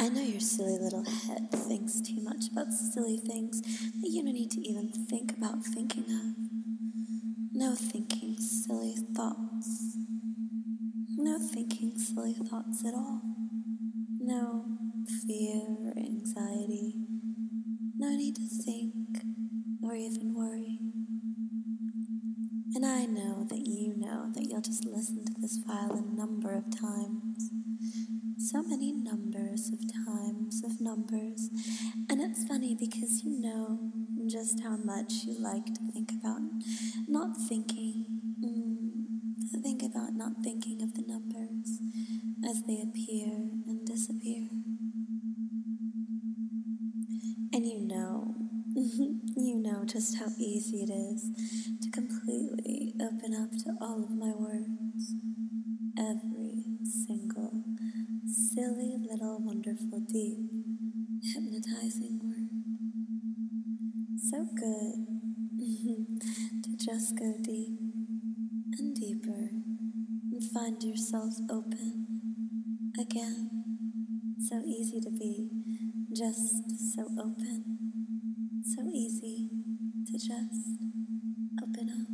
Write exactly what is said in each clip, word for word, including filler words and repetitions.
I know your silly little head thinks too much about silly things that you don't need to even think about thinking of. No thinking silly thoughts. No thinking silly thoughts at all. No fear or anxiety. No need to think or even worry. And I know that you know that you'll just listen to this file a number of times. So many numbers of times of numbers. And it's funny because you know just how much you like to think about not thinking. Mm, to think about not thinking of the numbers as they appear and disappear. And you know, you know just how easy it is to completely open up to all of my words. Every single silly little wonderful deep hypnotizing word. So good to just go deep and deeper and find yourself open again. So easy to be just so open. So easy to just open up.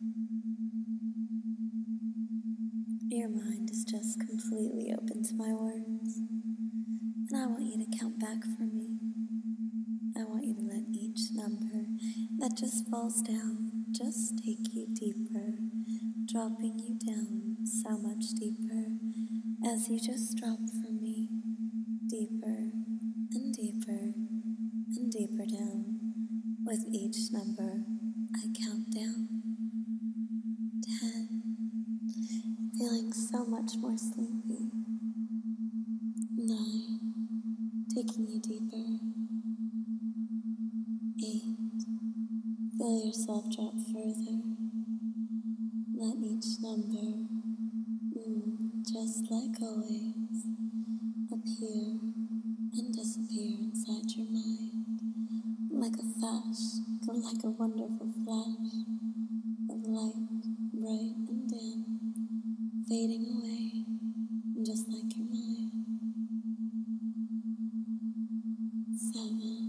Your mind is just completely open to my words. And I want you to count back for me. I want you to let each number that just falls down just take you deeper, dropping you down so much deeper as you just drop for me, deeper and deeper and deeper down. With each number, I count down. Ten, feeling so much more sleepy. Nine, taking you deeper. Eight, feel yourself drop further. Let each number, mm, just like always, appear and disappear inside your mind. Like a flash, like a wonderful flash of light, bright and dim, fading away, just like your mind. Seven,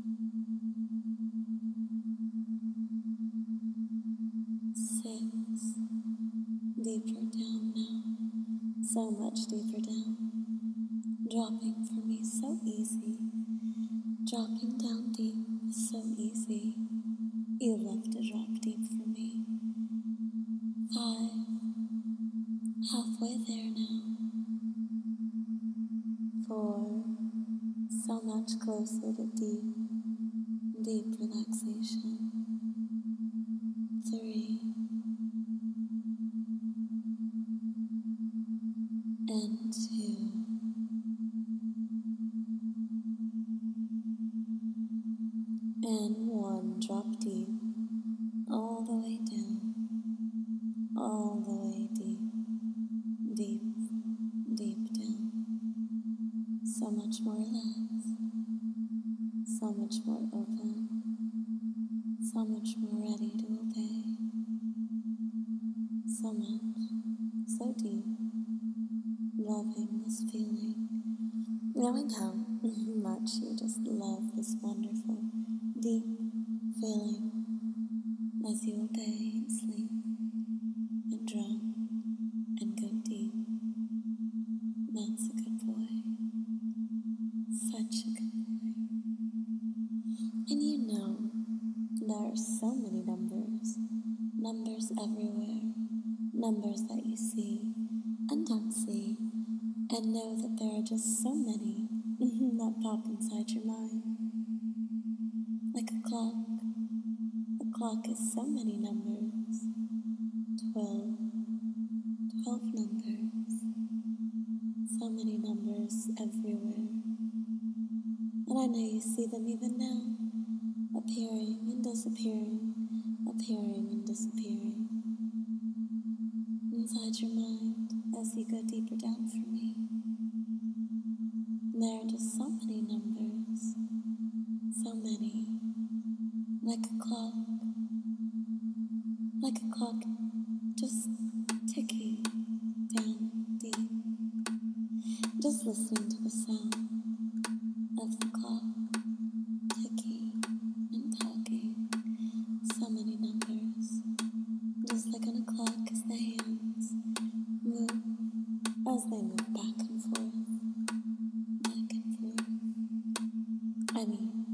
six, deeper down now, so much deeper down, dropping for me so easy, dropping down deep, so easy. You love to drop deep for me. Five, halfway there now. Four, so much closer to deep, deep relaxation. Three, and two. And one, drop deep, all the way down, all the way deep, deep, deep down. So much more relaxed, so much more open, so much more ready to obey. So much, so deep, loving this feeling, knowing how much you just love this wonderful, deep feeling as you obey and sleep and drop and go deep. That's a good boy. Such a good boy. And you know, there are so many numbers, numbers everywhere, numbers that you see and don't see, and know that there are just so many that pop inside your mind. Like a clock. A clock is so many numbers. Twelve. Twelve numbers. So many numbers everywhere. And I know you see them even now, appearing and disappearing, appearing and disappearing inside your mind as you go deeper down for me. And there are just so many numbers, so many, like a clock, like a clock just ticking down deep, just listening to the sound. I mean,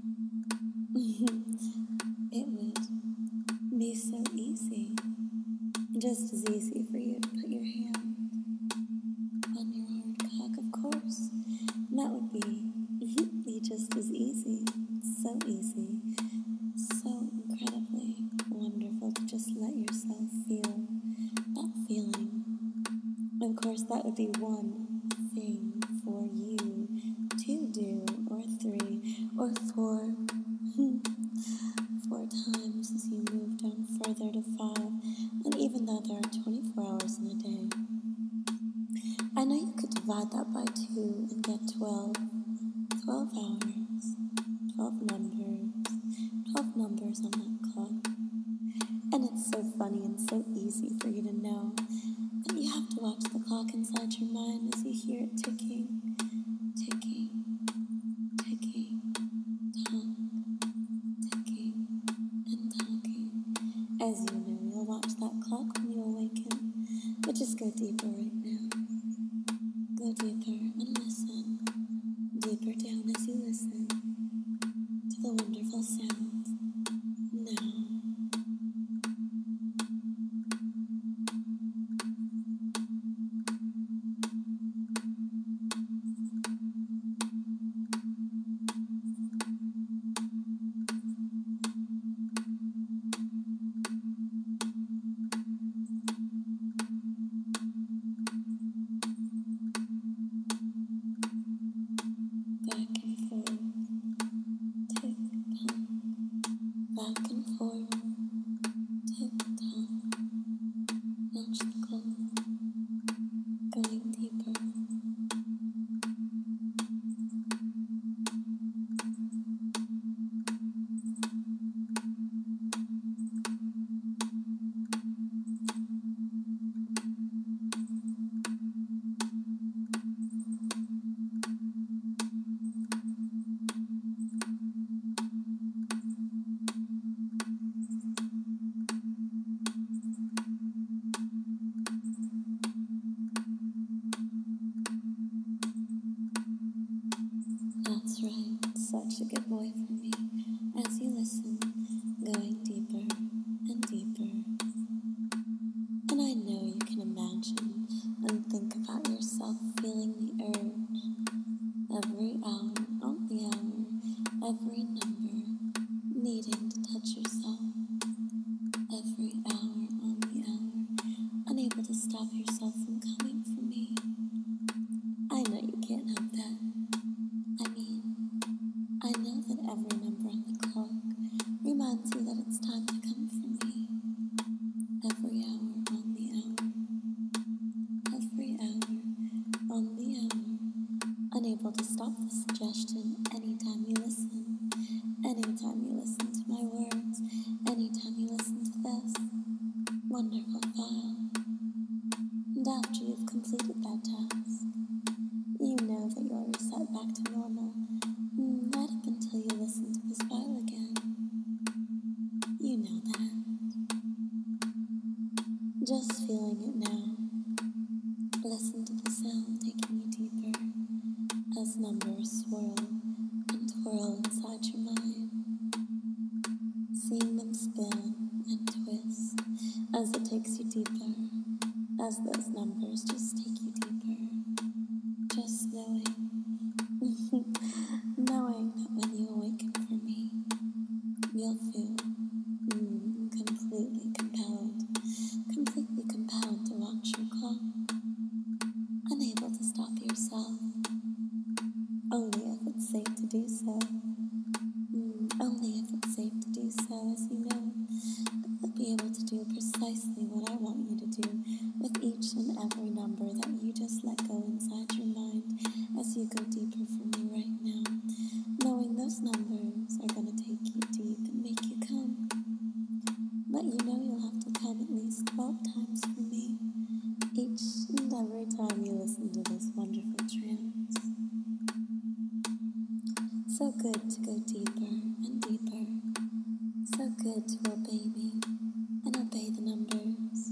it would be so easy, just as easy for you to put your hand on your hard cock, of course. And that would be, be just as easy, so easy, so incredibly wonderful to just let yourself feel that feeling. Of course, that would be one thing for you to do, or three, or four, four times as you move down further to five. And even though there are twenty-four hours in a day, I know you could divide that by two and get twelve. twelve hours, twelve numbers, twelve numbers on that clock. And it's so funny and so easy for you to know that you have to watch the clock inside your mind as you hear it ticking, ticking, ticking, talk, ticking, and talking. As you know, you'll watch that clock when you awaken, but just go deeper right now. Go deeper and listen, deeper down as you listen to the wonderful sounds now. Back and forth, tick tock, back and forth, tick tock, watch the clock, going deeper. That's right, such a good boy for me, as you listen, going deeper and deeper. And I know you can imagine and think about yourself feeling the urge, every hour on the hour, every number, needing to touch yourself, every hour on the hour, unable to stop yourself from coming for me. I know you can't help that. I mean, I know that every number on the clock reminds you that it's time to come for me. Every hour on the hour, every hour on the hour, unable to stop the suggestion anytime you listen, anytime you listen to my words, anytime you listen to this wonderful file. And after you've completed that task, you know that you're reset back to normal, right up until you listen to this file again. You know that. Just feeling it now. Listen to the sound taking you deeper as numbers swirl and twirl inside your mind. Seeing them spin and twist as it takes you deeper, as those numbers just take you deeper. Just knowing, knowing that when you awaken from me, you'll feel mm, completely compelled, completely compelled to watch your clock, unable to stop yourself, only if it's safe to do so, mm, only if it's safe to do so, as you know, you'll be able to do precisely what I want you to do with each and every number that you just let go inside your mind as you go deeper for me right now, knowing those numbers are going to take you deep and make you come. But you know you'll have to come at least twelve times for me, each and every time you listen to this wonderful trance. So good to go deeper and deeper, so good to obey me and obey the numbers.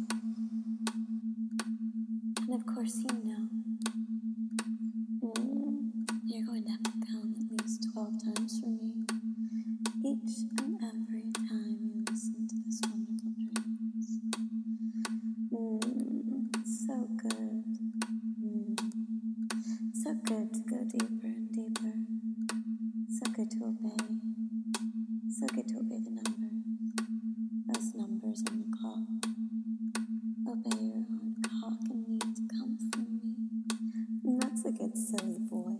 And of course you know, mm, you're going to have to come at least twelve times So good to go deeper and deeper. So good to obey. So good to obey the numbers. Those numbers on the clock. Obey your own clock and need to come from me. And that's a good silly boy.